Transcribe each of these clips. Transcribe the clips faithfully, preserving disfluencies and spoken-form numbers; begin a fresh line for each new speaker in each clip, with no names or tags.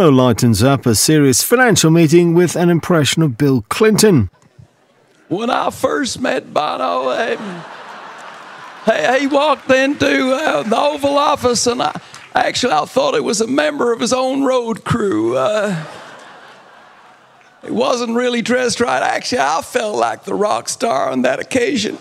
Bono lightens up a serious financial meeting with an impression of Bill Clinton.
When I first met Bono, um, he, he walked into uh, the Oval Office, and I actually I thought he was a member of his own road crew. Uh, he wasn't really dressed right. Actually, I felt like the rock star on that occasion.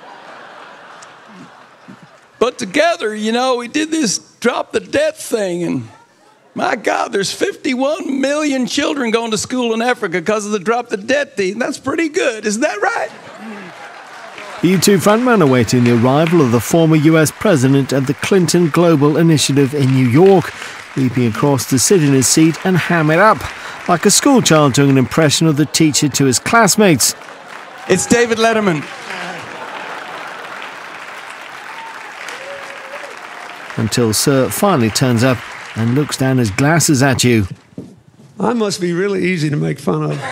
But together, you know, we did this drop the debt thing, and my God, there's fifty-one million children going to school in Africa because of the drop the debt thing. That's pretty good, isn't that right?
U two frontman awaiting the arrival of the former U S president at the Clinton Global Initiative in New York, leaping across to sit in his seat and ham it up, like a schoolchild doing an impression of the teacher to his classmates.
It's David Letterman.
Until Sir finally turns up and looks down his glasses at you.
I must be really easy to make fun of.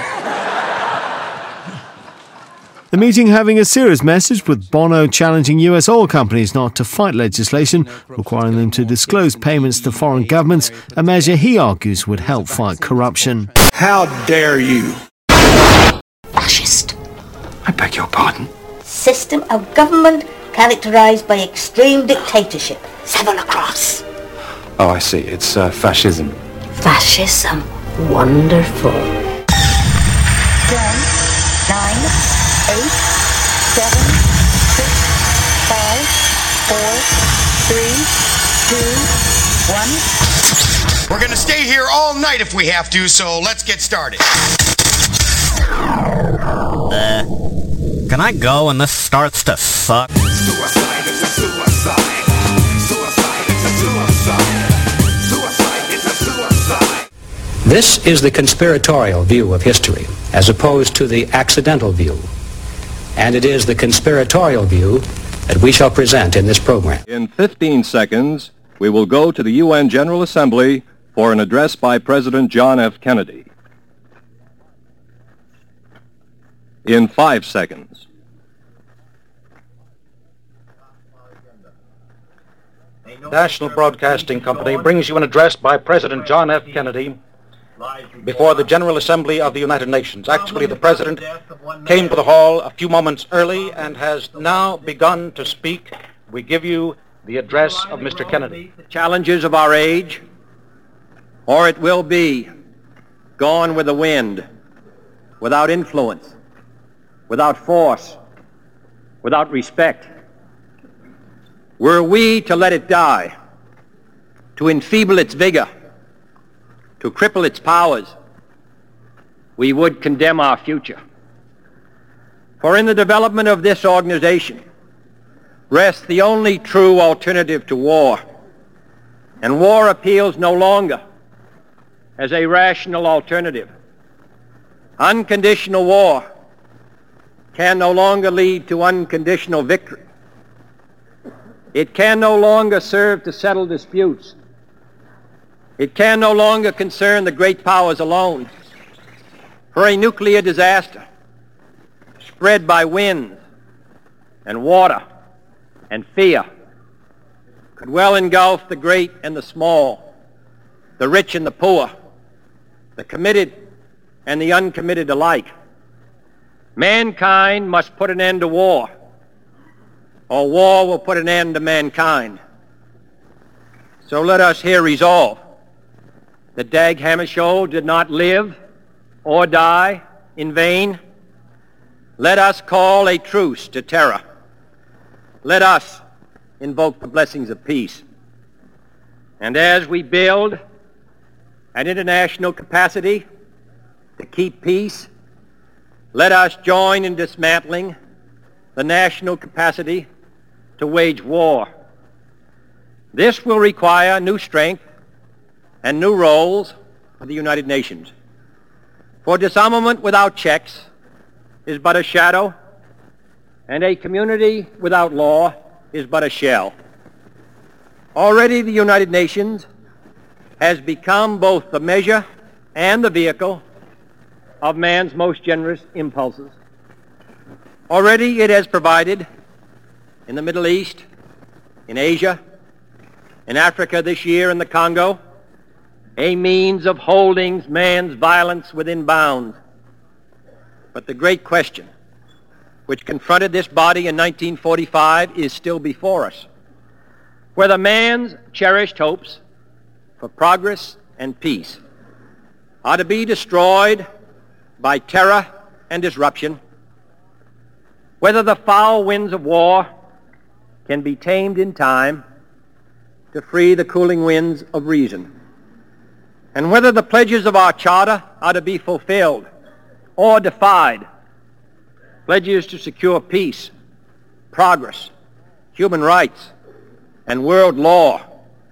The meeting having a serious message, with Bono challenging U S oil companies not to fight legislation requiring them to disclose payments to foreign governments, a measure he argues would help fight corruption.
How dare you?
Fascist.
I beg your pardon?
System of government characterized by extreme dictatorship. Seven across.
Oh, I see. It's uh, fascism.
Fascism. Wonderful. Ten, nine, eight, seven, six, five, four, three, two, one.
We're gonna stay here all night if we have to, so let's get started.
Uh, can I go when this starts to suck?
Suicide, it's a suicide. Suicide, it's a suicide. Suicide, it's a suicide.
This is the conspiratorial view of history, as opposed to the accidental view. And it is the conspiratorial view that we shall present in this program.
In fifteen seconds, we will go to the U N General Assembly for an address by President John F. Kennedy. In five seconds.
National Broadcasting Company brings you an address by President John F. Kennedy before the General Assembly of the United Nations. Actually, the President came to the hall a few moments early and has now begun to speak. We give you the address of Mister Kennedy.
The challenges of our age, or it will be gone with the wind, without influence, without force, without respect. Were we to let it die, to enfeeble its vigor, to cripple its powers, we would condemn our future. For in the development of this organization rests the only true alternative to war, and war appeals no longer as a rational alternative. Unconditional war can no longer lead to unconditional victory. It can no longer serve to settle disputes. It can no longer concern the great powers alone. For a nuclear disaster spread by winds and water and fear could well engulf the great and the small, the rich and the poor, the committed and the uncommitted alike. Mankind must put an end to war, or war will put an end to mankind. So let us here resolve that Dag Hammarskjöld did not live or die in vain. Let us call a truce to terror. Let us invoke the blessings of peace. And as we build an international capacity to keep peace, let us join in dismantling the national capacity to wage war. This will require new strength and new roles for the United Nations. For disarmament without checks is but a shadow, and a community without law is but a shell. Already the United Nations has become both the measure and the vehicle of man's most generous impulses. Already it has provided in the Middle East, in Asia, in Africa this year in the Congo, a means of holding man's violence within bounds. But the great question which confronted this body in nineteen forty-five is still before us, whether man's cherished hopes for progress and peace are to be destroyed by terror and disruption, whether the foul winds of war can be tamed in time to free the cooling winds of reason, and whether the pledges of our charter are to be fulfilled or defied, pledges to secure peace, progress, human rights, and world law.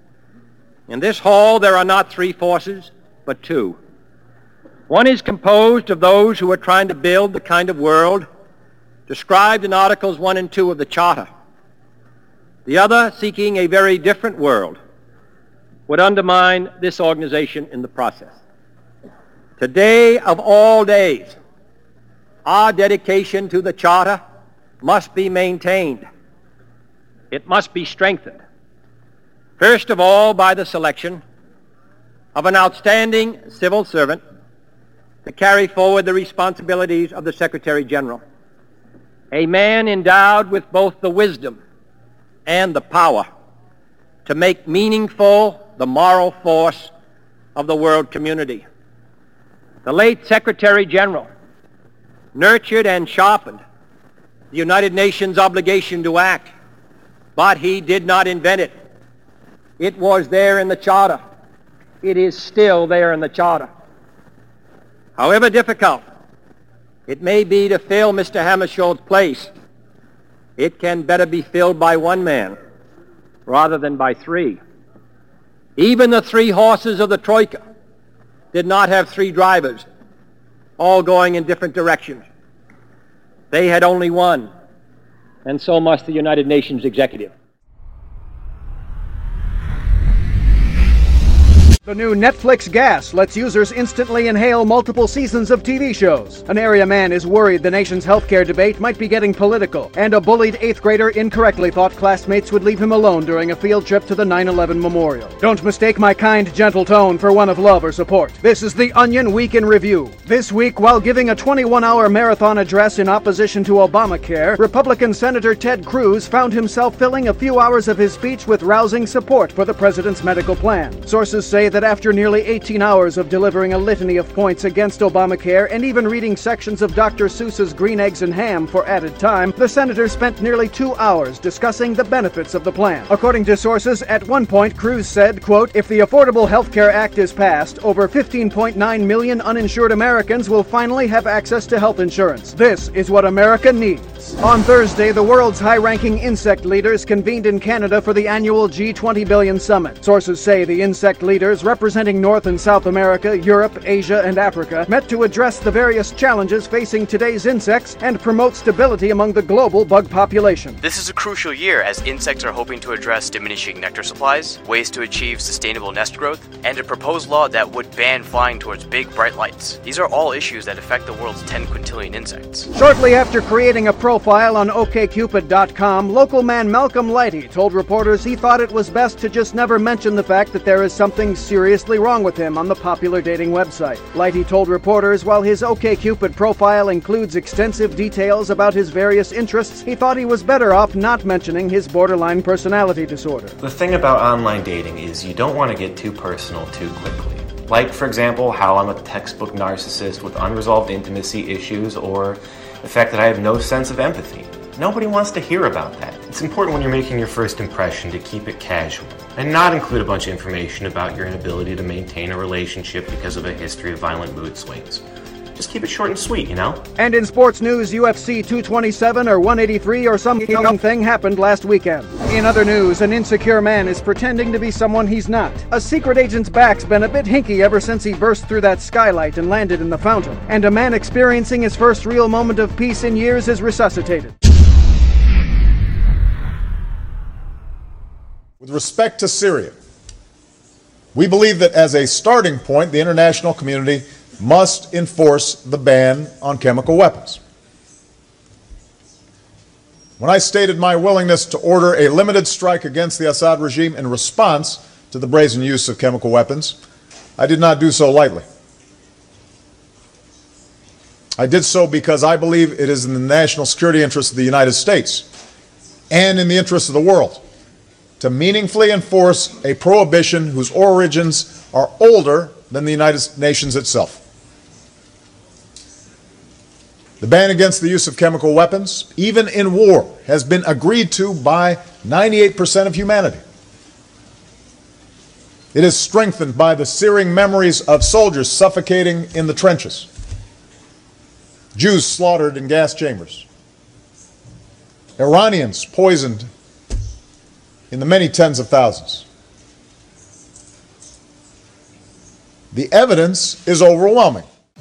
In this hall there are not three forces, but two. One is composed of those who are trying to build the kind of world described in Articles one and two of the Charter. The other, seeking a very different world, would undermine this organization in the process. Today, of all days, our dedication to the Charter must be maintained. It must be strengthened. First of all, by the selection of an outstanding civil servant to carry forward the responsibilities of the Secretary General, a man endowed with both the wisdom and the power to make meaningful the moral force of the world community. The late Secretary General nurtured and sharpened the United Nations obligation to act, but he did not invent it. It was there in the Charter. It is still there in the Charter. However difficult it may be to fill Mister Hammarskjöld's place, it can better be filled by one man rather than by three. Even the three horses of the Troika did not have three drivers, all going in different directions. They had only one, and so must the United Nations executive.
The new Netflix Gas lets users instantly inhale multiple seasons of T V shows. An area man is worried the nation's healthcare debate might be getting political, and a bullied eighth grader incorrectly thought classmates would leave him alone during a field trip to the nine eleven memorial. Don't mistake my kind, gentle tone for one of love or support. This is the Onion Week in Review. This week, while giving a twenty-one hour marathon address in opposition to Obamacare, Republican Senator Ted Cruz found himself filling a few hours of his speech with rousing support for the president's medical plan. Sources say that that after nearly eighteen hours of delivering a litany of points against Obamacare and even reading sections of Doctor Seuss's Green Eggs and Ham for added time, the senator spent nearly two hours discussing the benefits of the plan. According to sources, at one point Cruz said, quote, "If the Affordable Health Care Act is passed, over fifteen point nine million uninsured Americans will finally have access to health insurance. This is what America needs." On Thursday, the world's high-ranking insect leaders convened in Canada for the annual G twenty billion summit. Sources say the insect leaders representing North and South America, Europe, Asia, and Africa met to address the various challenges facing today's insects and promote stability among the global bug population.
This is a crucial year as insects are hoping to address diminishing nectar supplies, ways to achieve sustainable nest growth, and a proposed law that would ban flying towards big bright lights. These are all issues that affect the world's ten quintillion insects.
Shortly after creating a profile on O K Cupid dot com, local man Malcolm Lighty told reporters he thought it was best to just never mention the fact that there is something seriously wrong with him on the popular dating website. Lighty told reporters while his OkCupid profile includes extensive details about his various interests, he thought he was better off not mentioning his borderline personality disorder.
The thing about online dating is you don't want to get too personal too quickly. Like, for example, how I'm a textbook narcissist with unresolved intimacy issues, or the fact that I have no sense of empathy. Nobody wants to hear about that. It's important when you're making your first impression to keep it casual and not include a bunch of information about your inability to maintain a relationship because of a history of violent mood swings. Just keep it short and sweet, you know?
And in sports news, U F C two twenty-seven or one eighty-three or some young thing happened last weekend. In other news, an insecure man is pretending to be someone he's not. A secret agent's back's been a bit hinky ever since he burst through that skylight and landed in the fountain. And a man experiencing his first real moment of peace in years is resuscitated.
With respect to Syria, we believe that as a starting point, the international community must enforce the ban on chemical weapons. When I stated my willingness to order a limited strike against the Assad regime in response to the brazen use of chemical weapons, I did not do so lightly. I did so because I believe it is in the national security interest of the United States and in the interest of the world to meaningfully enforce a prohibition whose origins are older than the United Nations itself. The ban against the use of chemical weapons, even in war, has been agreed to by ninety-eight percent of humanity. It is strengthened by the searing memories of soldiers suffocating in the trenches, Jews slaughtered in gas chambers, Iranians poisoned in the many tens of thousands. The evidence is overwhelming.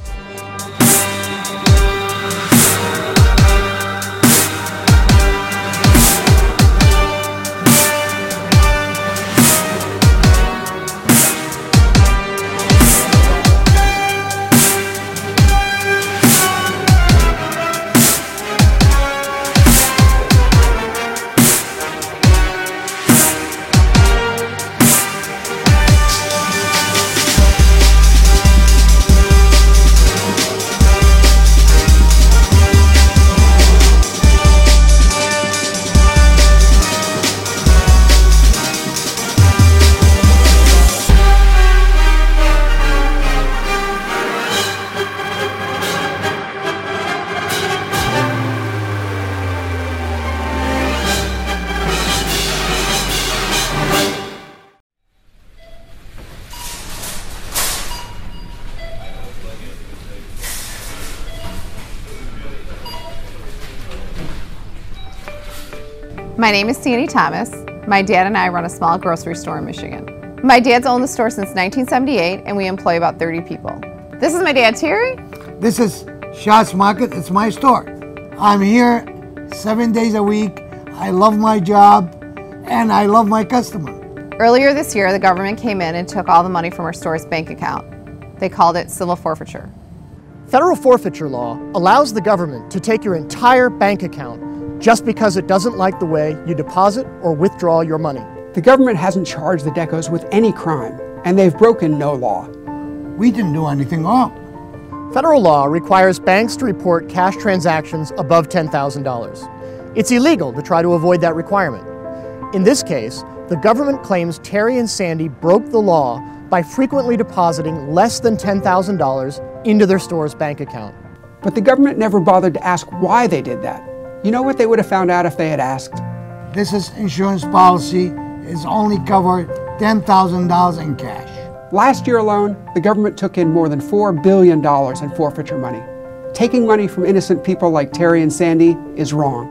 My name is Sandy Thomas. My dad and I run a small grocery store in Michigan. My dad's owned the store since nineteen seventy-eight, and we employ about thirty people. This is my dad, Terry.
This is Schatz Market. It's my store. I'm here seven days a week. I love my job, and I love my customer.
Earlier this year, the government came in and took all the money from our store's bank account. They called it civil forfeiture.
Federal forfeiture law allows the government to take your entire bank account just because it doesn't like the way you deposit or withdraw your money.
The government hasn't charged the Deckos with any crime, and they've broken no law.
We didn't do anything wrong.
Federal law requires banks to report cash transactions above ten thousand dollars. It's illegal to try to avoid that requirement. In this case, the government claims Terry and Sandy broke the law by frequently depositing less than ten thousand dollars into their store's bank account.
But the government never bothered to ask why they did that. You know what they would have found out if they had asked?
This is insurance policy is only covered ten thousand dollars in cash.
Last year alone, the government took in more than four billion dollars in forfeiture money. Taking money from innocent people like Terry and Sandy is wrong.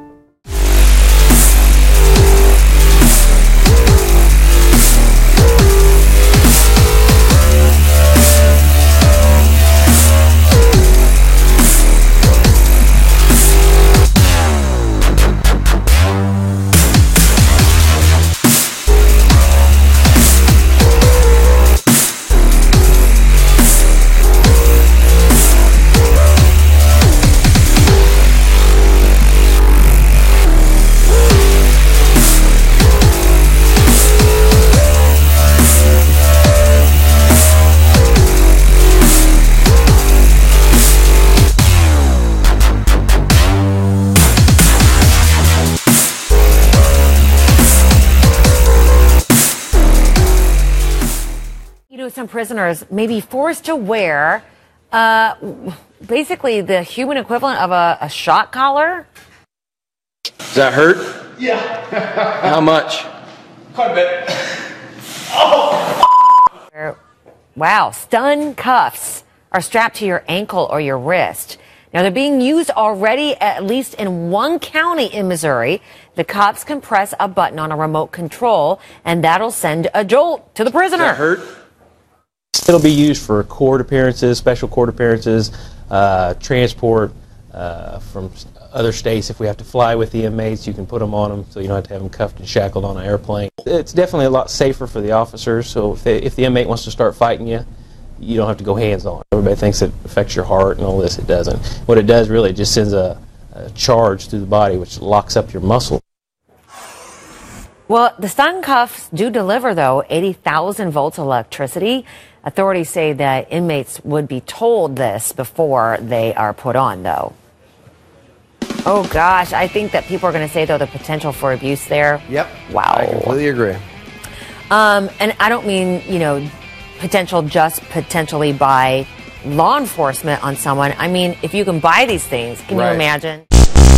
Some prisoners may be forced to wear uh, basically the human equivalent of a, a shock collar.
Does that hurt?
Yeah.
How much?
Quite a bit. Oh!
Wow, stun cuffs are strapped to your ankle or your wrist. Now, they're being used already, at least in one county in Missouri. The cops can press a button on a remote control, and that'll send a jolt to the prisoner.
Does that hurt?
It'll be used for court appearances, special court appearances, uh, transport uh, from other states. If we have to fly with the inmates, you can put them on them so you don't have to have them cuffed and shackled on an airplane. It's definitely a lot safer for the officers, so if, they, if the inmate wants to start fighting you, you don't have to go hands-on. Everybody thinks it affects your heart and all this. It doesn't. What it does really, it just sends a, a charge through the body which locks up your muscle.
Well, the stun cuffs do deliver, though, eighty thousand volts of electricity. Authorities say that inmates would be told this before they are put on, though. Oh, gosh. I think that people are going to say, though, the potential for abuse there.
Yep.
Wow.
I completely agree.
Um, and I don't mean, you know, potential just potentially by law enforcement on someone. I mean, if you can buy these things, can
Right.
you imagine?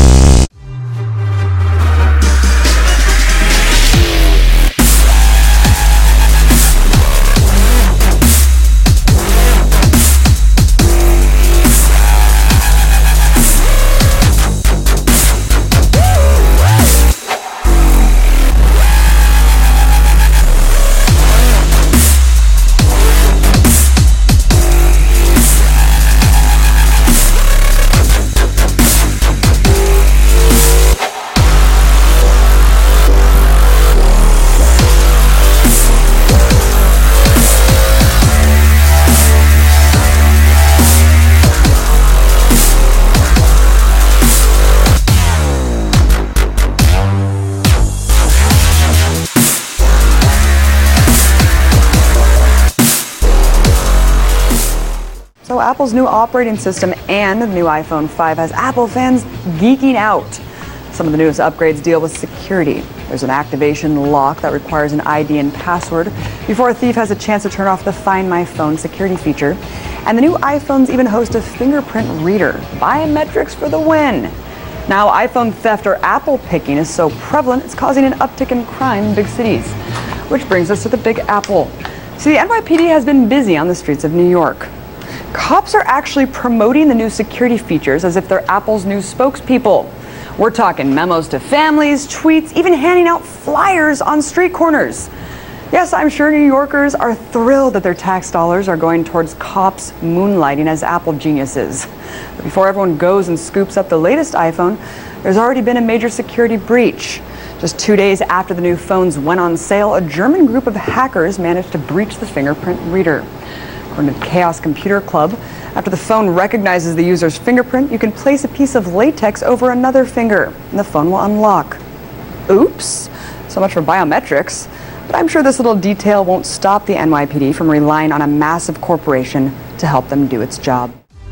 So Apple's new operating system and the new iPhone five has Apple fans geeking out. Some of the newest upgrades deal with security. There's an activation lock that requires an I D and password before a thief has a chance to turn off the Find My Phone security feature. And the new iPhones even host a fingerprint reader. Biometrics for the win. Now, iPhone theft or Apple picking is so prevalent, it's causing an uptick in crime in big cities. Which brings us to the Big Apple. See, the N Y P D has been busy on the streets of New York. Cops are actually promoting the new security features as if they're Apple's new spokespeople. We're talking memos to families, tweets, even handing out flyers on street corners. Yes, I'm sure New Yorkers are thrilled that their tax dollars are going towards cops moonlighting as Apple geniuses. But before everyone goes and scoops up the latest iPhone, there's already been a major security breach. Just two days after the new phones went on sale, a German group of hackers managed to breach the fingerprint reader. According to Chaos Computer Club, after the phone recognizes the user's fingerprint, you can place a piece of latex over another finger, and the phone will unlock. Oops, so much for biometrics. But I'm sure this little detail won't stop the N Y P D from relying on a massive corporation to help them do its job.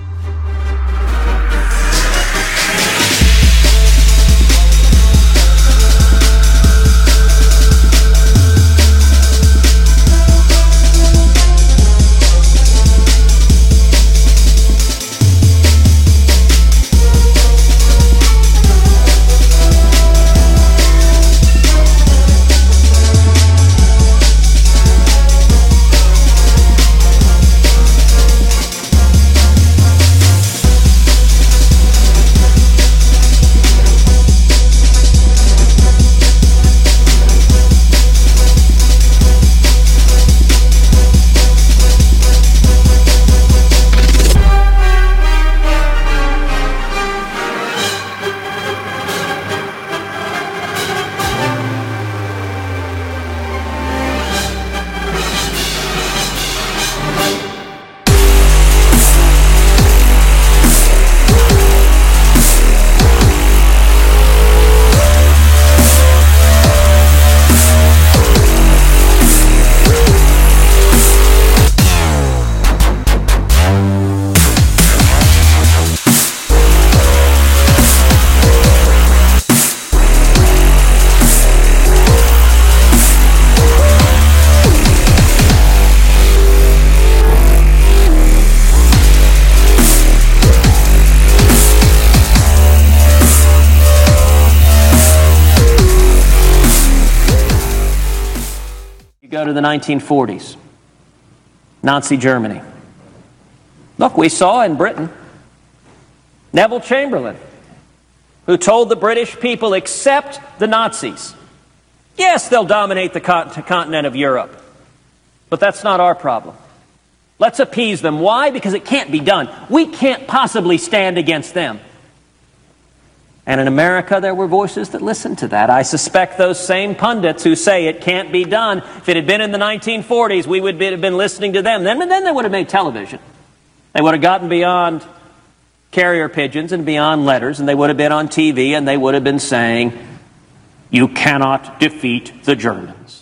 Go to the nineteen forties, Nazi Germany. Look, we saw in Britain Neville Chamberlain, who told the British people, accept the Nazis. Yes, they'll dominate the continent of Europe, but that's not our problem. Let's appease them. Why? Because it can't be done. We can't possibly stand against them. And in America, there were voices that listened to that. I suspect those same pundits who say it can't be done, if it had been in the nineteen forties, we would have been listening to them. Then, then they would have made television. They would have gotten beyond carrier pigeons and beyond letters, and they would have been on T V, and they would have been saying, You cannot defeat the Germans.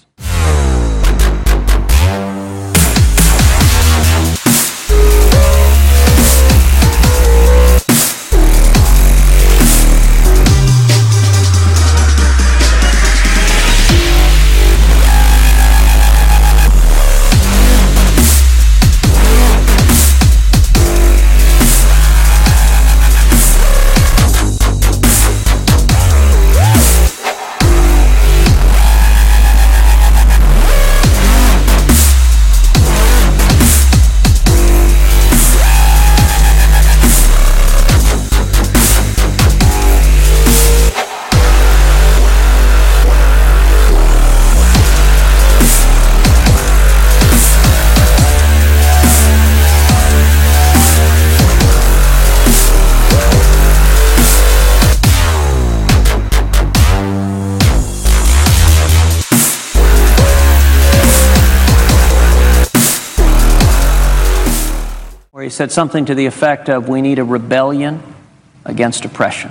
He said something to the effect of, we need a rebellion against oppression.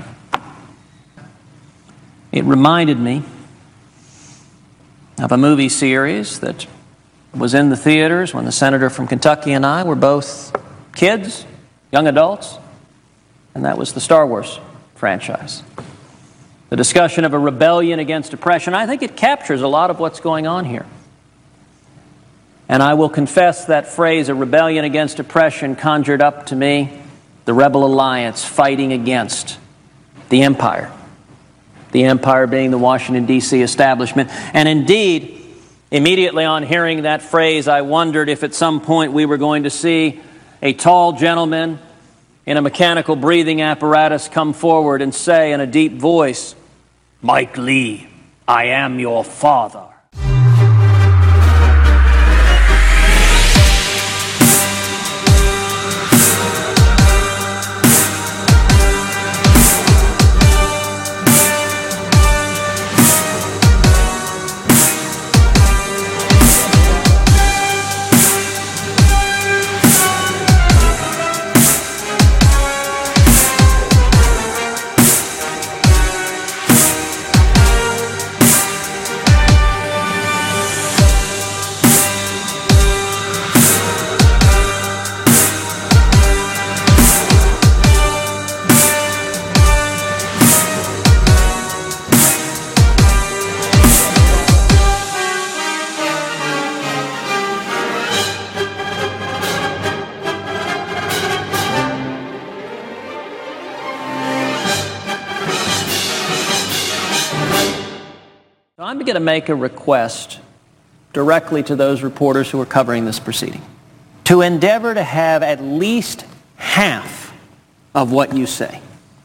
It reminded me of a movie series that was in the theaters when the senator from Kentucky and I were both kids, young adults, and that was the Star Wars franchise. The discussion of a rebellion against oppression, I think it captures a lot of what's going on here. And I will confess that phrase, a rebellion against oppression, conjured up to me the Rebel Alliance fighting against the empire. The empire being the Washington, D C establishment. And indeed, immediately on hearing that phrase, I wondered if at some point we were going to see a tall gentleman in a mechanical breathing apparatus come forward and say in a deep voice, "Mike Lee, I am your father." I'm going to make a request directly to those reporters who are covering this proceeding to endeavor to have at least half of what you say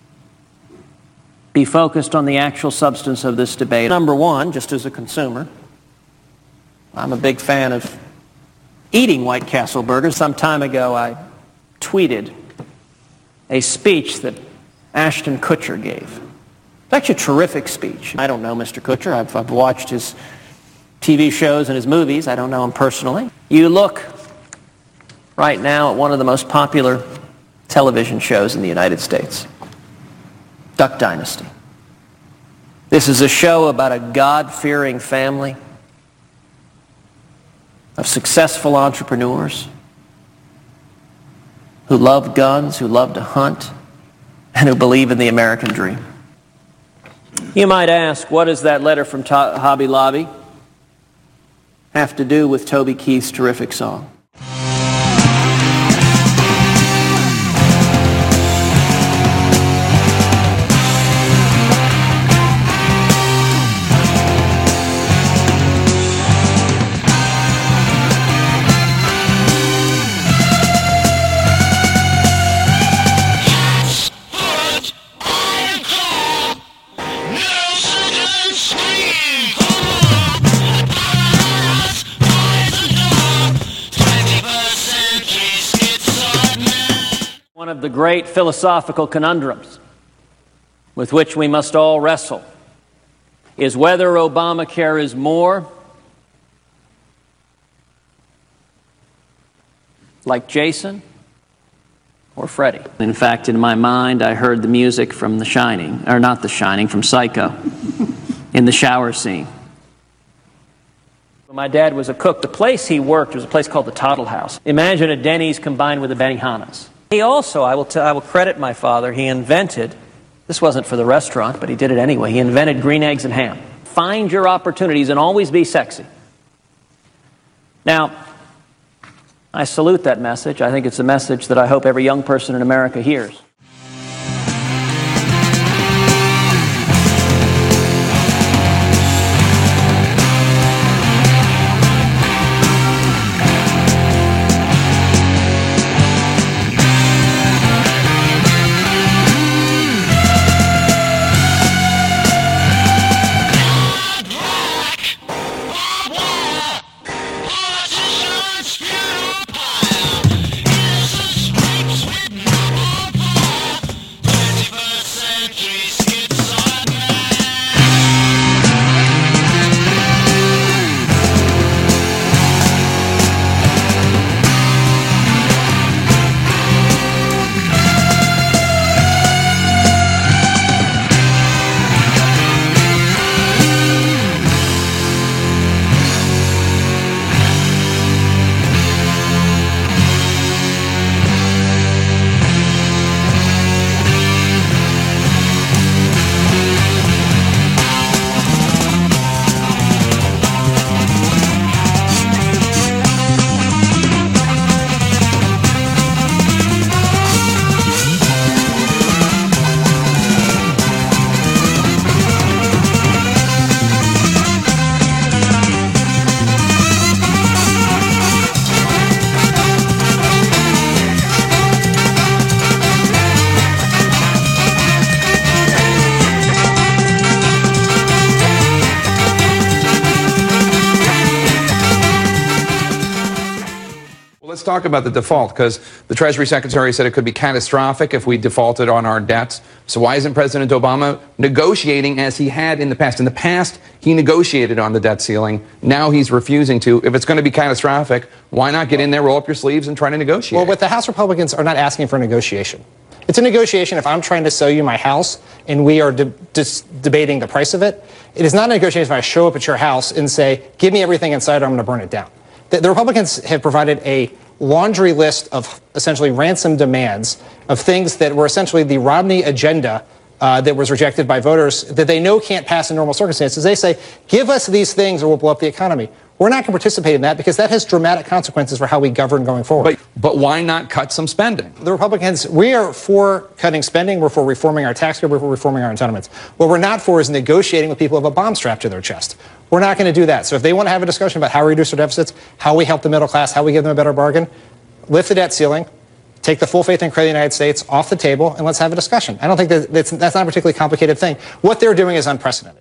be focused on the actual substance of this debate. Number one, just as a consumer, I'm a big fan of eating White Castle burgers. Some time ago, I tweeted a speech that Ashton Kutcher gave. It's actually a terrific speech. I don't know Mister Kutcher. I've, I've watched his T V shows and his movies. I don't know him personally. You look right now at one of the most popular television shows in the United States, Duck Dynasty. This is a show about a God-fearing family of successful entrepreneurs who love guns, who love to hunt, and who believe in the American dream. You might ask, what does that letter from Hobby Lobby have to do with Toby Keith's terrific song? One of the great philosophical conundrums with which we must all wrestle is whether Obamacare is more like Jason or Freddy. In fact, in my mind, I heard the music from The Shining, or not The Shining, from Psycho. in the shower scene. My dad was a cook. The place he worked was a place called the Toddle House. Imagine a Denny's combined with a Benihana's. He also, I will, t- I will credit my father, he invented, this wasn't for the restaurant, but he did it anyway, he invented green eggs and ham. Find your opportunities and always be sexy. Now, I salute that message. I think it's a message that I hope every young person in America hears.
Let's talk about the default, because the Treasury Secretary said it could be catastrophic if we defaulted on our debts. So why isn't President Obama negotiating as he had in the past? In the past, he negotiated on the debt ceiling. Now he's refusing to. If it's going to be catastrophic, why not get in there, roll up your sleeves, and try to negotiate?
Well, what the House Republicans are not asking for negotiation. It's a negotiation if I'm trying to sell you my house and we are de- dis- debating the price of it. It is not a negotiation if I show up at your house and say, give me everything inside or I'm going to burn it down. The, the Republicans have provided a laundry list of essentially ransom demands of things that were essentially the Romney agenda uh, that was rejected by voters that they know can't pass in normal circumstances. They say, give us these things or we'll blow up the economy. We're not going to participate in that because that has dramatic consequences for how we govern going forward.
But, but why not cut some spending?
The Republicans, we are for cutting spending. We're for reforming our tax code. We're for reforming our entitlements. What we're not for is negotiating with people who have a bomb strapped to their chest. We're not going to do that. So if they want to have a discussion about how we reduce our deficits, how we help the middle class, how we give them a better bargain, lift the debt ceiling, take the full faith and credit of the United States off the table, and let's have a discussion. I don't think that that's, that's not a particularly complicated thing. What they're doing is unprecedented.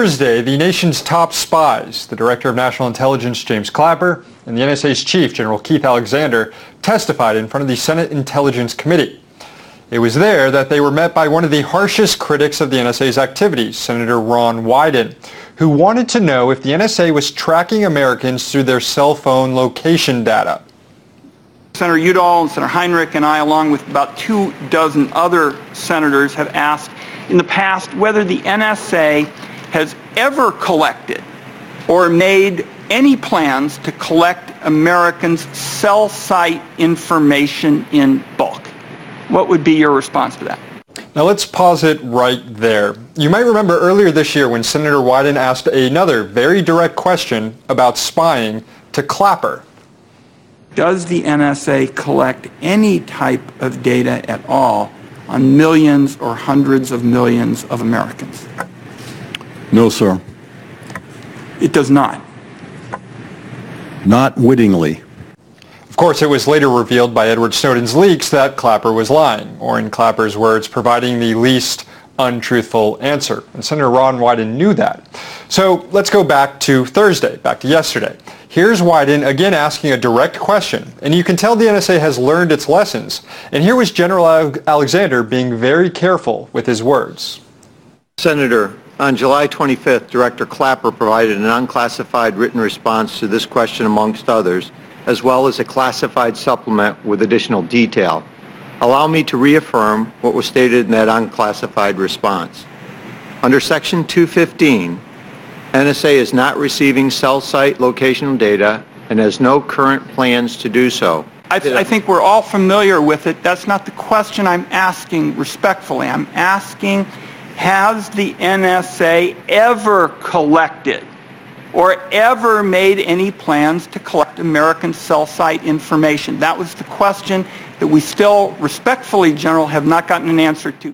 Thursday, the nation's top spies, the Director of National Intelligence, James Clapper, and the N S A's chief, General Keith Alexander, testified in front of the Senate Intelligence Committee. It was there that they were met by one of the harshest critics of the N S A's activities, Senator Ron Wyden, who wanted to know if the N S A was tracking Americans through their cell phone location data.
Senator Udall and Senator Heinrich and I, along with about two dozen other senators, have asked in the past whether the N S A has ever collected or made any plans to collect Americans' cell site information in bulk. What would be your response to that?
Now let's pause it right there. You might remember earlier this year when Senator Wyden asked another very direct question about spying to Clapper.
Does the N S A collect any type of data at all on millions or hundreds of millions of Americans?
No, sir.
It does not.
Not wittingly.
Of course, it was later revealed by Edward Snowden's leaks that Clapper was lying, or in Clapper's words, providing the least untruthful answer. And Senator Ron Wyden knew that. So let's go back to Thursday, back to yesterday. Here's Wyden again asking a direct question, and you can tell the N S A has learned its lessons. And here was General Alexander being very careful with his words.
Senator, on July twenty-fifth, Director Clapper provided an unclassified written response to this question amongst others, as well as a classified supplement with additional detail. Allow me to reaffirm what was stated in that unclassified response. Under Section two fifteen, N S A is not receiving cell site locational data and has no current plans to do so.
I, th- I think we're all familiar with it. That's not the question I'm asking respectfully. I'm asking, has the N S A ever collected or ever made any plans to collect American cell site information? That was the question that we still respectfully, General, have not gotten an answer to.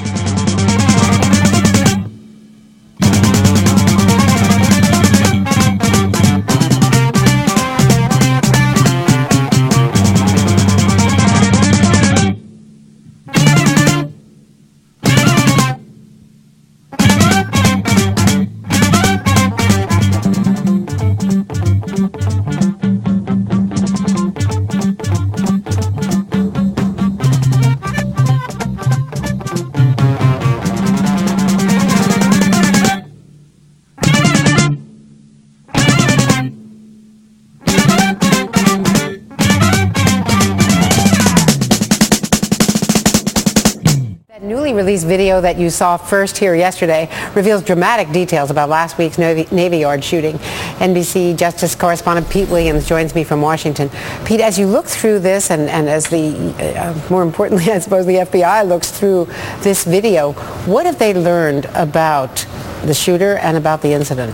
Released video that you saw first here yesterday reveals dramatic details about last week's Navy, Navy Yard shooting. N B C Justice correspondent Pete Williams joins me from Washington. Pete, as you look through this and, and as the, uh, more importantly, I suppose the F B I looks through this video, what have they learned about the shooter and about the incident?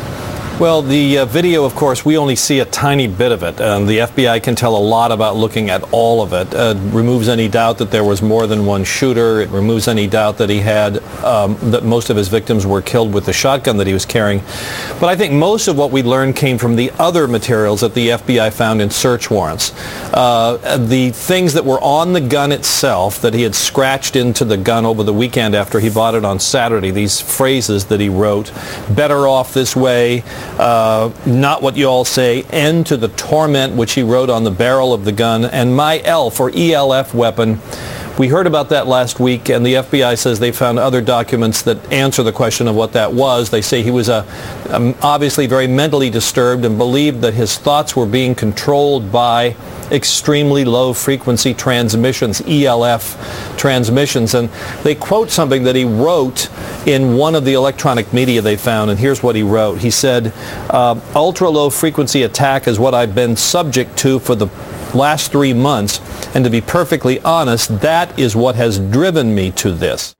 Well, the uh, video, of course, we only see a tiny bit of it. Um, the F B I can tell a lot about looking at all of it. Uh, removes any doubt that there was more than one shooter. It removes any doubt that he had, um, that most of his victims were killed with the shotgun that he was carrying. But I think most of what we learned came from the other materials that the F B I found in search warrants. Uh, the things that were on the gun itself that he had scratched into the gun over the weekend after he bought it on Saturday, these phrases that he wrote, better off this way, Uh, not what you all say, end to the torment, which he wrote on the barrel of the gun, and my ELF or E L F weapon. We heard about that last week, and the F B I says they found other documents that answer the question of what that was. They say he was a, um, obviously very mentally disturbed and believed that his thoughts were being controlled by extremely low frequency transmissions, E L F transmissions. And they quote something that he wrote in one of the electronic media they found, and here's what he wrote. He said, uh, ultra low frequency attack is what I've been subject to for the last three months, and to be perfectly honest, that is what has driven me to this.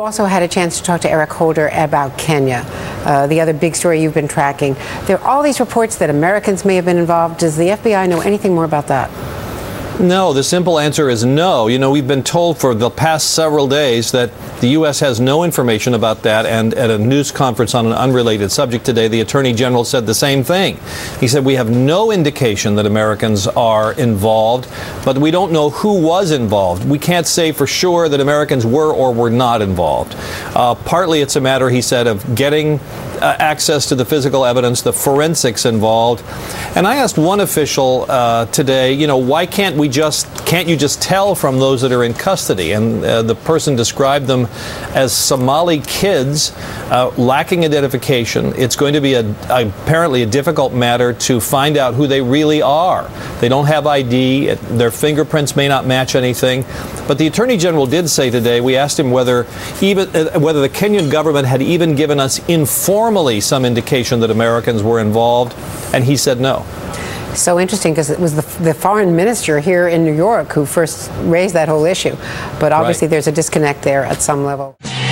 also had a chance to talk to Eric Holder about Kenya, uh, the other big story you've been tracking. There are all these reports that Americans may have been involved. Does the F B I know anything more about that?
No, the simple answer is no. You know, we've been told for the past several days that the U S has no information about that, and at a news conference on an unrelated subject today, the Attorney General said the same thing. He said, we have no indication that Americans are involved, but we don't know who was involved. We can't say for sure that Americans were or were not involved. Uh, partly it's a matter, he said, of getting Uh, access to the physical evidence, the forensics involved. And I asked one official uh, today, you know, why can't we just, can't you just tell from those that are in custody? And uh, the person described them as Somali kids, uh, lacking identification. It's going to be a, apparently a difficult matter to find out who they really are. They don't have I D, their fingerprints may not match anything. But the Attorney General did say today, we asked him whether even uh, whether the Kenyan government had even given us informed Formally, some indication that Americans were involved, and he said no.
So interesting, because it was the, the foreign minister here in New York who first raised that whole issue. But obviously, right, there's a disconnect there at some level.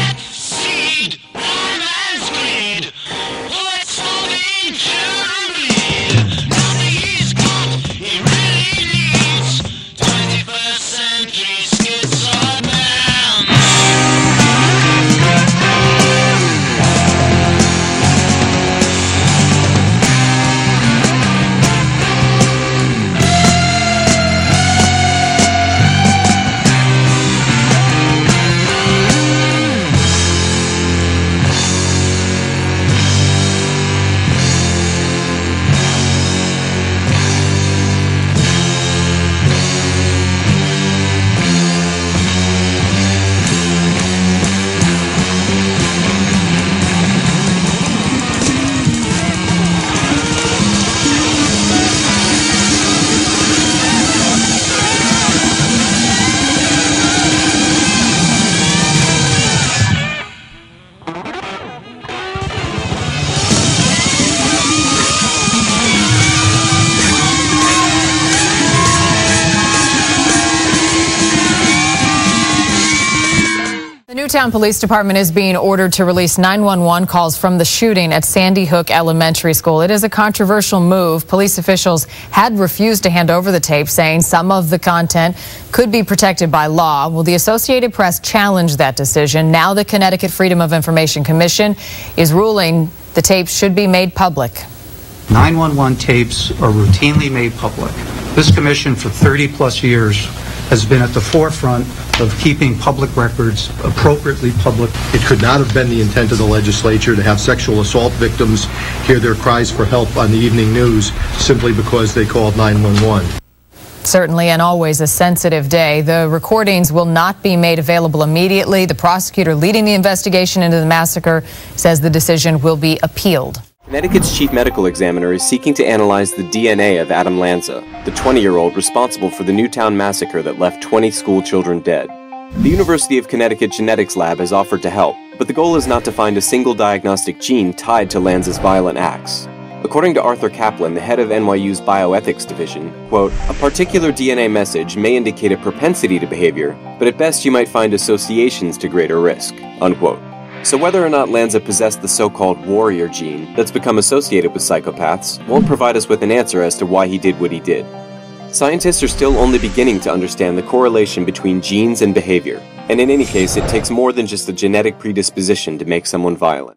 Newtown Police Department is being ordered to release nine one one calls from the shooting at Sandy Hook Elementary School. It is a controversial move. Police officials had refused to hand over the tape, saying some of the content could be protected by law. Well, the Associated Press challenged that decision. Now the Connecticut Freedom of Information Commission is ruling the tapes should be made public.
nine one one tapes are routinely made public. This commission for thirty plus years has been at the forefront of keeping public records appropriately public.
It could not have been the intent of the legislature to have sexual assault victims hear their cries for help on the evening news simply because they called nine one one.
Certainly, and always a sensitive day. The recordings will not be made available immediately. The prosecutor leading the investigation into the massacre says the decision will be appealed.
Connecticut's chief medical examiner is seeking to analyze the D N A of Adam Lanza, the twenty-year-old responsible for the Newtown massacre that left twenty school children dead. The University of Connecticut Genetics Lab has offered to help, but the goal is not to find a single diagnostic gene tied to Lanza's violent acts. According to Arthur Kaplan, the head of N Y U's bioethics division, quote, a particular D N A message may indicate a propensity to behavior, but at best you might find associations to greater risk, unquote. So whether or not Lanza possessed the so-called warrior gene that's become associated with psychopaths won't provide us with an answer as to why he did what he did. Scientists are still only beginning to understand the correlation between genes and behavior, and in any case, it takes more than just a genetic predisposition to make someone violent.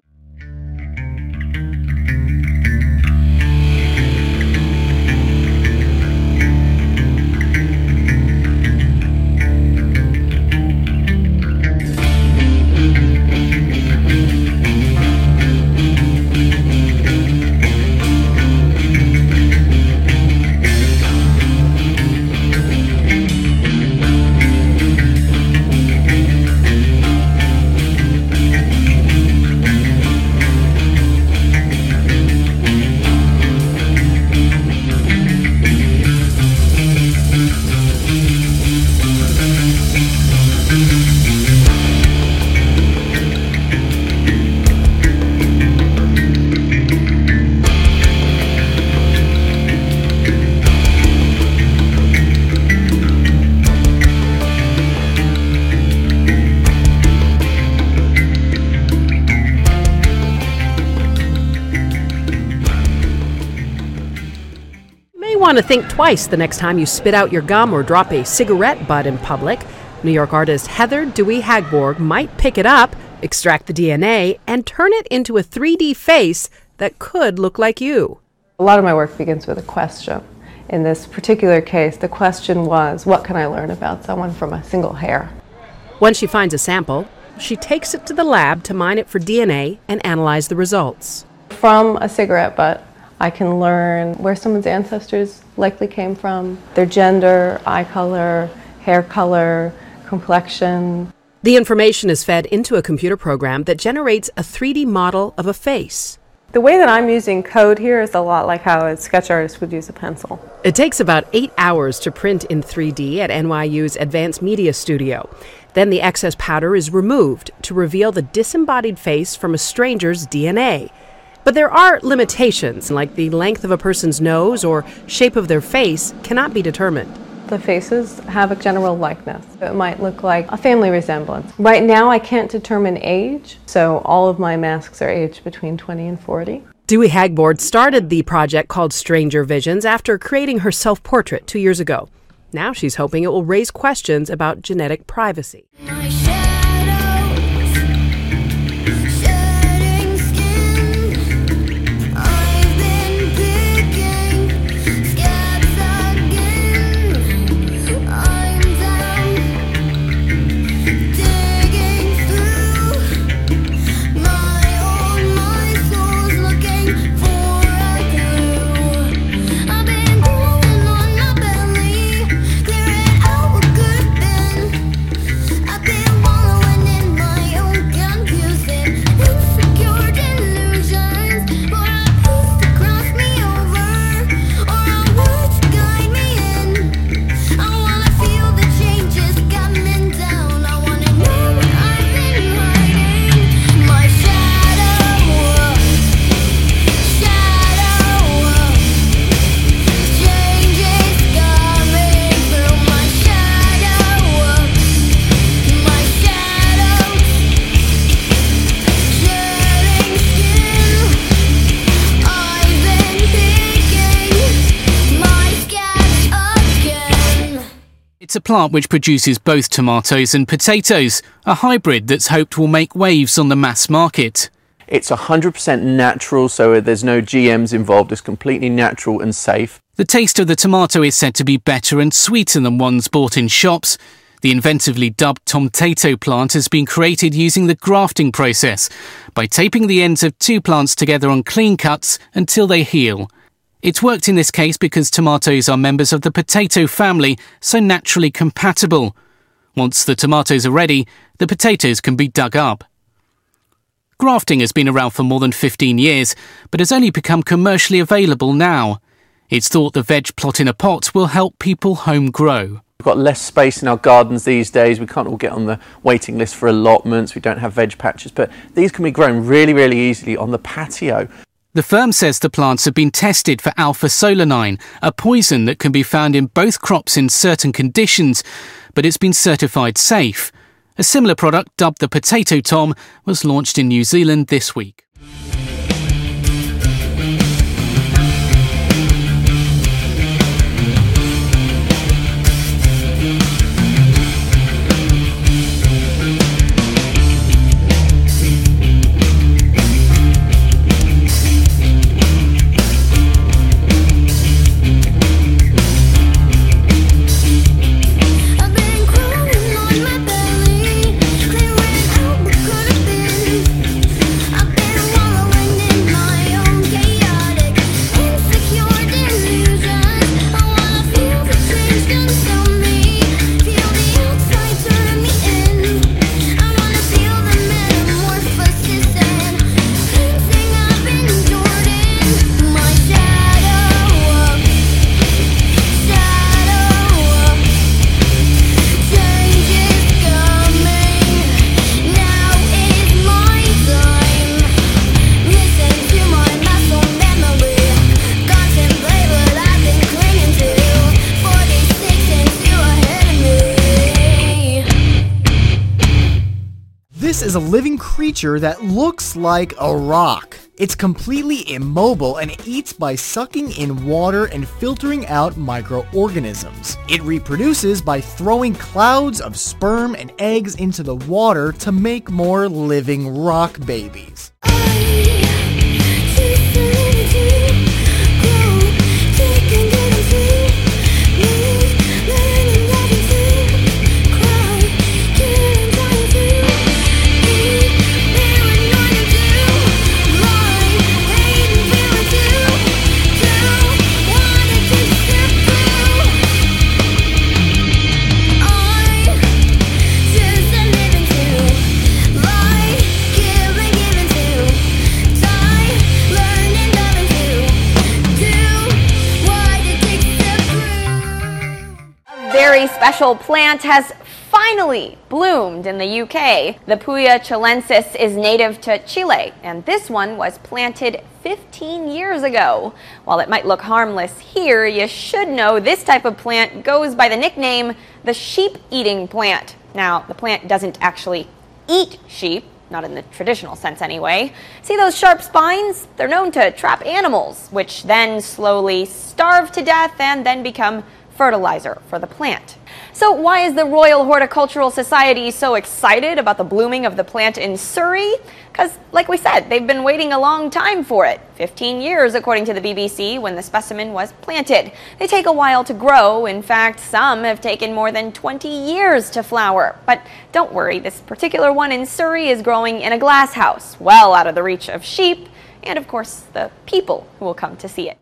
want to think twice the next time you spit out your gum or drop a cigarette butt in public. New York artist Heather Dewey Hagborg might pick it up, extract the D N A, and turn it into a three D face that could look like you.
A lot of my work begins with a question. In this particular case, the question was, what can I learn about someone from a single hair?
Once she finds a sample, she takes it to the lab to mine it for D N A and analyze the results.
From a cigarette butt, I can learn where someone's ancestors likely came from, their gender, eye color, hair color, complexion.
The information is fed into a computer program that generates a three D model of a face.
The way that I'm using code here is a lot like how a sketch artist would use a pencil.
It takes about eight hours to print in three D at N Y U's Advanced Media Studio. Then the excess powder is removed to reveal the disembodied face from a stranger's D N A. But there are limitations, like the length of a person's nose or shape of their face cannot be determined.
The faces have a general likeness. It might look like a family resemblance. Right now I can't determine age, so all of my masks are aged between twenty and forty.
Dewey Hagborg started the project called Stranger Visions after creating her self-portrait two years ago. Now she's hoping it will raise questions about genetic privacy.
It's a plant which produces both tomatoes and potatoes, a hybrid that's hoped will make waves on the mass market.
It's one hundred percent natural, so there's no G Ms involved. It's completely natural and safe.
The taste of the tomato is said to be better and sweeter than ones bought in shops. The inventively dubbed Tomtato plant has been created using the grafting process, by taping the ends of two plants together on clean cuts until they heal. It's worked in this case because tomatoes are members of the potato family, so naturally compatible. Once the tomatoes are ready, the potatoes can be dug up. Grafting has been around for more than fifteen years, but has only become commercially available now. It's thought the veg plot in a pot will help people home grow.
We've got less space in our gardens these days. We can't all get on the waiting list for allotments. We don't have veg patches, but these can be grown really, really easily on the patio.
The firm says the plants have been tested for alpha-solanine, a poison that can be found in both crops in certain conditions, but it's been certified safe. A similar product, dubbed the Potato Tom, was launched in New Zealand this week.
This is a living creature that looks like a rock.
It's completely immobile and eats by sucking in water and filtering out microorganisms. It reproduces by throwing clouds of sperm and eggs into the water to make more living rock babies.
Very special plant has finally bloomed in the U K. The Puya chilensis is native to Chile, and this one was planted fifteen years ago. While it might look harmless here, you should know this type of plant goes by the nickname the sheep-eating plant. Now, the plant doesn't actually eat sheep, not in the traditional sense anyway. See those sharp spines? They're known to trap animals, which then slowly starve to death and then become fertilizer for the plant. So why is the Royal Horticultural Society so excited about the blooming of the plant in Surrey? Because, like we said, they've been waiting a long time for it. fifteen years, according to the B B C, when the specimen was planted. They take a while to grow. In fact, some have taken more than twenty years to flower. But don't worry, this particular one in Surrey is growing in a glass house, well out of the reach of sheep, and of course, the people who will come to see it.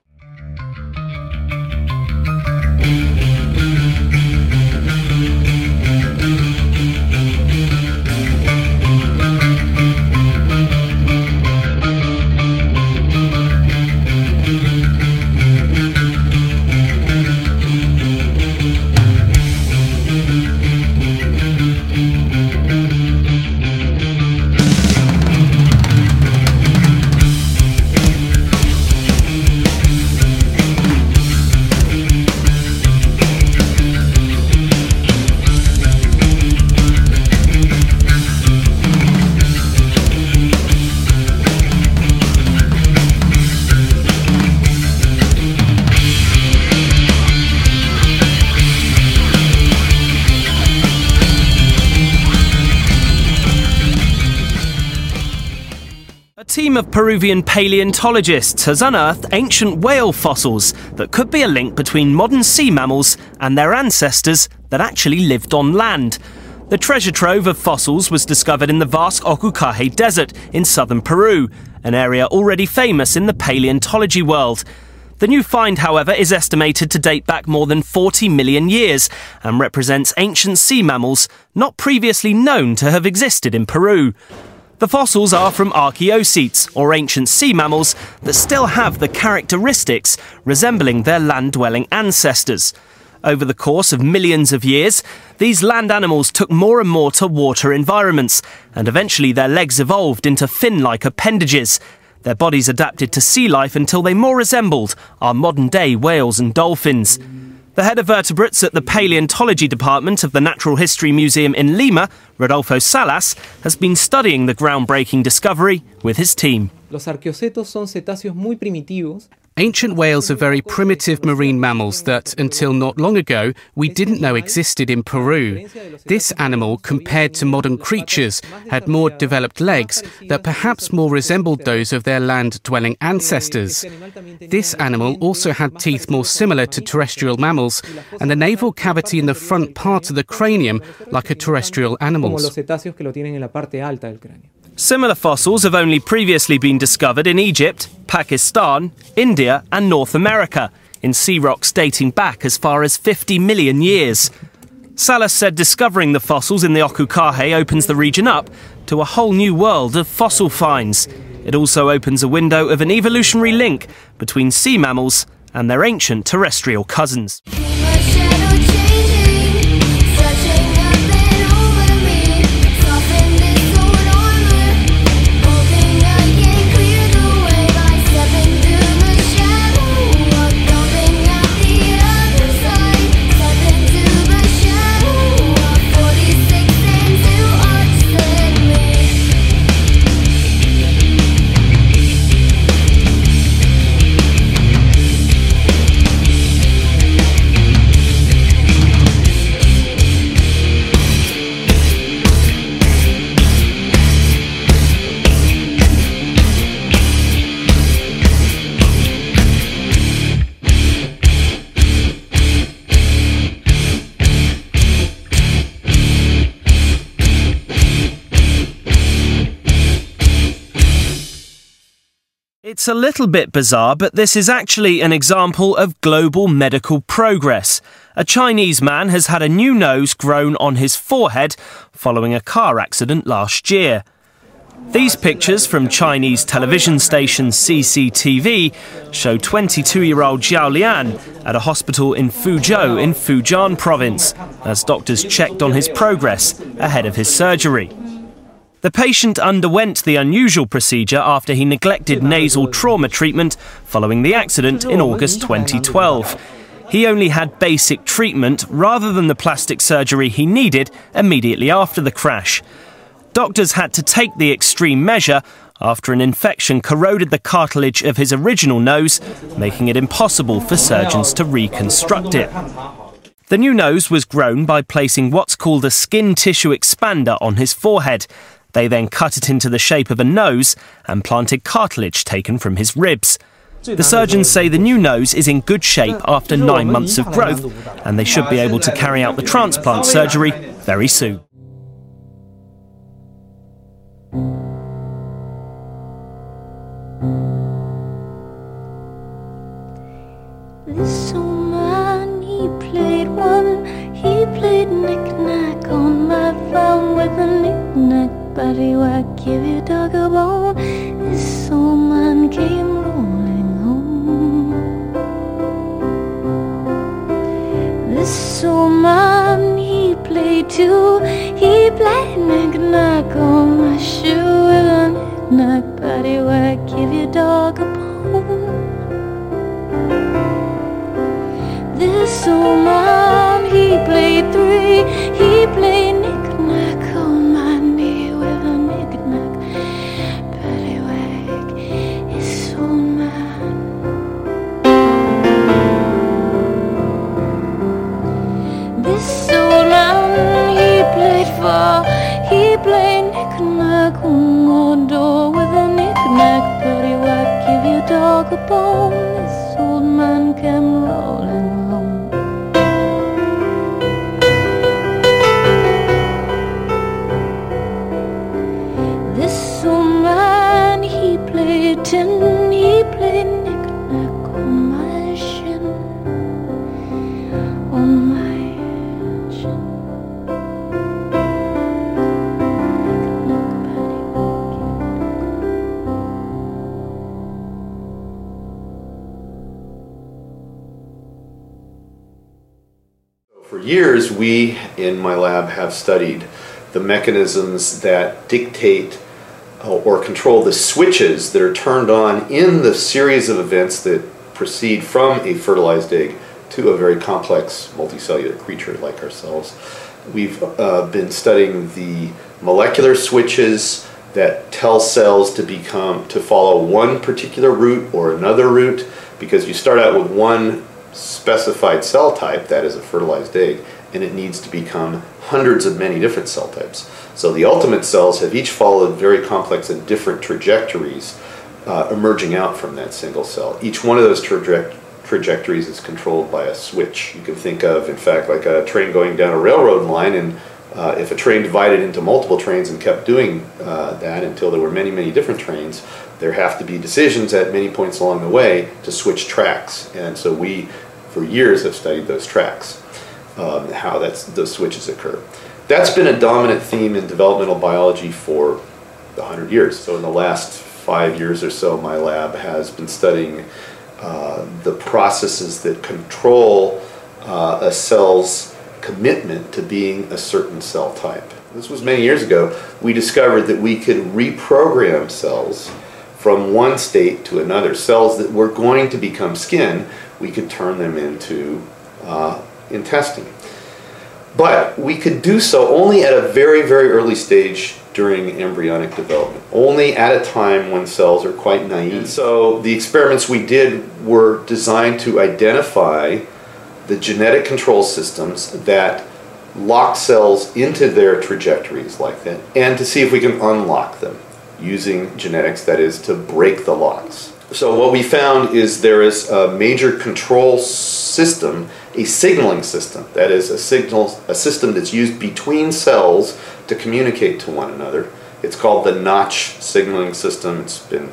A team of Peruvian paleontologists has unearthed ancient whale fossils that could be a link between modern sea mammals and their ancestors that actually lived on land. The treasure trove of fossils was discovered in the vast Ocucaje Desert in southern Peru, an area already famous in the paleontology world. The new find, however, is estimated to date back more than forty million years and represents ancient sea mammals not previously known to have existed in Peru. The fossils are from archaeocetes, or ancient sea mammals, that still have the characteristics resembling their land-dwelling ancestors. Over the course of millions of years, these land animals took more and more to water environments, and eventually their legs evolved into fin-like appendages. Their bodies adapted to sea life until they more resembled our modern-day whales and dolphins. The head of vertebrates at the Paleontology Department of the Natural History Museum in Lima, Rodolfo Salas, has been studying the groundbreaking discovery with his team.
Los arqueocetos son cetáceos muy primitivos.
Ancient whales are very primitive marine mammals that, until not long ago, we didn't know existed in Peru. This animal, compared to modern creatures, had more developed legs that perhaps more resembled those of their land-dwelling ancestors. This animal also had teeth more similar to terrestrial mammals and a naval cavity in the front part of the cranium like a terrestrial animal's.
Similar fossils have only previously been discovered in Egypt, Pakistan, India and North America, in sea rocks dating back as far as fifty million years. Salas said discovering the fossils in the Ocucaje opens the region up to a whole new world of fossil finds. It also opens a window of an evolutionary link between sea mammals and their ancient terrestrial cousins. It's a little bit bizarre, but this is actually an example of global medical progress. A Chinese man has had a new nose grown on his forehead following a car accident last year. These pictures from Chinese television station C C T V show twenty-two-year-old Zhao Lian at a hospital in Fuzhou in Fujian province as doctors checked on his progress ahead of his surgery. The patient underwent the unusual procedure after he neglected nasal trauma treatment following the accident in August twenty twelve. He only had basic treatment rather than the plastic surgery he needed immediately after the crash. Doctors had to take the extreme measure after an infection corroded the cartilage of his original nose, making it impossible for surgeons to reconstruct it. The new nose was grown by placing what's called a skin tissue expander on his forehead. They then cut it into the shape of a nose and planted cartilage taken from his ribs. The surgeons say the new nose is in good shape after nine months of growth, and they should be able to carry out the transplant surgery very soon.
This old man, he played one, he played knick-knack on my farm with a knick-knack paddywhack, give your dog a bone. This old man came rolling home. This old man, he played too, he played knick-knack on my shoe with a knick-knack paddywhack, give your dog a bone. This old man, he played three, he played knick-knack on my knee with a knick-knack paddywhack. This old man. This old man, he played four, he played knick-knack on my door with a knick-knack paddywhack, give your dog a bone. This old man came rolling. Tin, he played knick-knack on my shin, on my shin.
For years, we in my lab have studied the mechanisms that dictate or control the switches that are turned on in the series of events that proceed from a fertilized egg to a very complex multicellular creature like ourselves. We've uh, been studying the molecular switches that tell cells to become to follow one particular route or another route, because you start out with one specified cell type, that is a fertilized egg, and it needs to become hundreds of many different cell types. So the ultimate cells have each followed very complex and different trajectories uh, emerging out from that single cell. Each one of those traje trajectories is controlled by a switch. You can think of, in fact, like a train going down a railroad line, and uh, if a train divided into multiple trains and kept doing uh, that until there were many, many different trains, there have to be decisions at many points along the way to switch tracks. And so we, for years, have studied those tracks, um, how that's, those switches occur. That's been a dominant theme in developmental biology for a hundred years. So in the last five years or so, my lab has been studying uh, the processes that control uh, a cell's commitment to being a certain cell type. This was many years ago. We discovered that we could reprogram cells from one state to another. Cells that were going to become skin, we could turn them into uh, intestine. But we could do so only at a very, very early stage during embryonic development, only at a time when cells are quite naive. So the experiments we did were designed to identify the genetic control systems that lock cells into their trajectories like that, and to see if we can unlock them using genetics, that is, to break the locks. So what we found is there is a major control system, a signaling system, that is a signal, a system that's used between cells to communicate to one another. It's called the Notch signaling system. It's been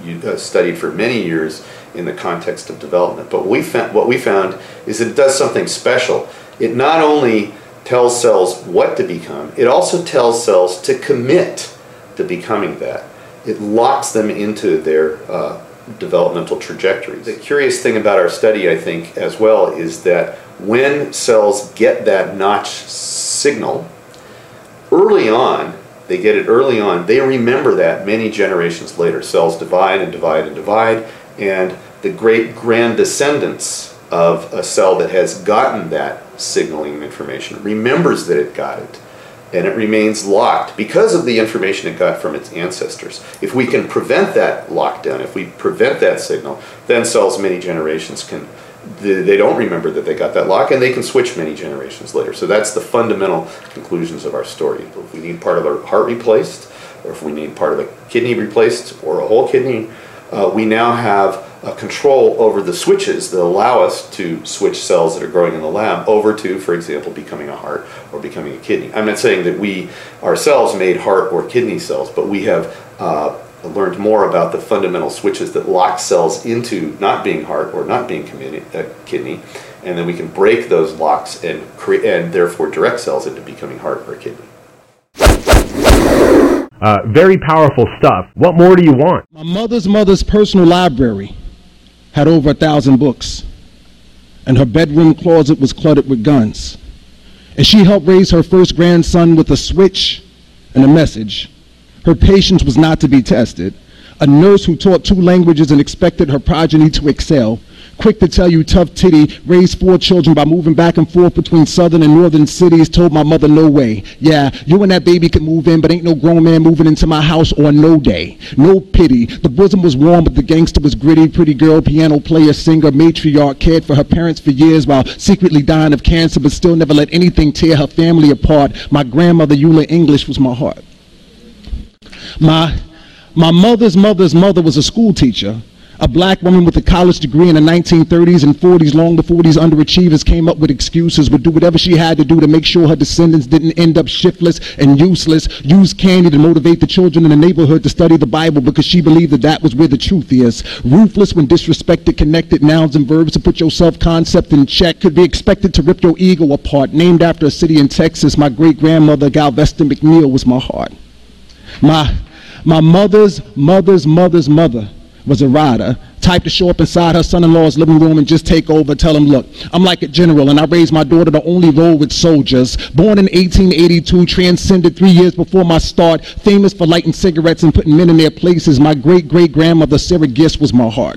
uh, studied for many years in the context of development. But we found, what we found is that it does something special. It not only tells cells what to become, it also tells cells to commit to becoming that. It locks them into their uh, developmental trajectories. The curious thing about our study, I think, as well, is that when cells get that notch signal, early on, they get it early on, they remember that many generations later. Cells divide and divide and divide, and the great grand descendants of a cell that has gotten that signaling information remembers that it got it, and it remains locked because of the information it got from its ancestors. If we can prevent that lockdown, if we prevent that signal, then cells many generations can, they don't remember that they got that lock, and they can switch many generations later. So that's the fundamental conclusions of our story. If we need part of our heart replaced, or if we need part of a kidney replaced, or a whole kidney, uh, we now have a control over the switches that allow us to switch cells that are growing in the lab over to, for example, becoming a heart or becoming a kidney. I'm not saying that we ourselves made heart or kidney cells, but we have uh, learned more about the fundamental switches that lock cells into not being heart or not being uh, kidney, and then we can break those locks and create, and therefore direct cells into becoming heart or kidney.
Uh, very powerful stuff. What more do you want?
My mother's mother's personal library had over a thousand books, and her bedroom closet was cluttered with guns. And she helped raise her first grandson with a switch and a message. Her patience was not to be tested. A nurse who taught two languages and expected her progeny to excel. Quick to tell you, tough titty, raised four children by moving back and forth between southern and northern cities, told my mother no way. Yeah, you and that baby can move in, but ain't no grown man moving into my house on no day. No pity. The bosom was warm, but the gangster was gritty. Pretty girl, piano player, singer, matriarch, cared for her parents for years while secretly dying of cancer, but still never let anything tear her family apart. My grandmother, Eula English, was my heart. My, my mother's mother's mother was a school teacher. A black woman with a college degree in the nineteen thirties and forties, long before these underachievers came up with excuses, would do whatever she had to do to make sure her descendants didn't end up shiftless and useless, use candy to motivate the children in the neighborhood to study the Bible because she believed that that was where the truth is. Ruthless when disrespected, connected nouns and verbs to put your self-concept in check, could be expected to rip your ego apart. Named after a city in Texas, my great-grandmother, Galveston McNeil, was my heart. My, my mother's mother's mother's mother was a rider, type to show up inside her son-in-law's living room and just take over, tell him, look, I'm like a general and I raised my daughter to only roll with soldiers. Born in eighteen eighty-two, transcended three years before my start, famous for lighting cigarettes and putting men in their places. My great-great-grandmother, Sarah Gist, was my heart.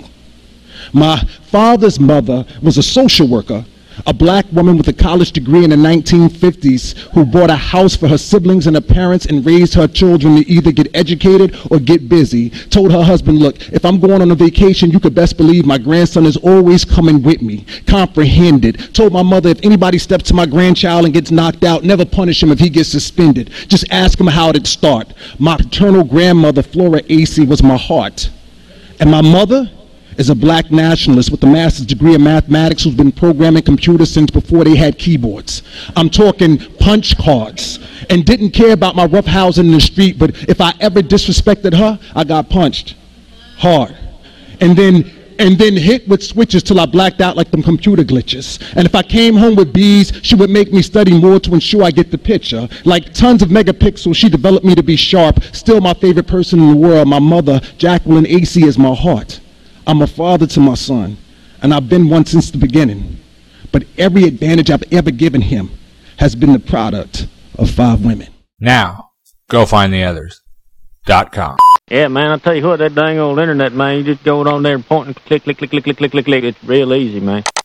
My father's mother was a social worker, a black woman with a college degree in the nineteen fifties who bought a house for her siblings and her parents and raised her children to either get educated or get busy. Told her husband, look, if I'm going on a vacation, you could best believe my grandson is always coming with me. Comprehended. Told my mother, if anybody steps to my grandchild and gets knocked out, never punish him if he gets suspended. Just ask him how it'd start. My paternal grandmother, Flora Acey, was my heart. And my mother is a black nationalist with a master's degree in mathematics who's been programming computers since before they had keyboards. I'm talking punch cards, and didn't care about my roughhousing in the street, but if I ever disrespected her, I got punched hard. And then and then hit with switches till I blacked out like them computer glitches. And if I came home with B's, she would make me study more to ensure I get the picture. Like tons of megapixels, she developed me to be sharp. Still my favorite person in the world. My mother, Jacqueline Acey, is my heart. I'm a father to my son, and I've been one since the beginning. But every advantage I've ever given him has been the product of five women.
Now, go find the others. Dot com.
Yeah, man, I tell you what, that dang old internet, man, you just go on there and point and click, click, click, click, click, click, click, click. It's real easy, man.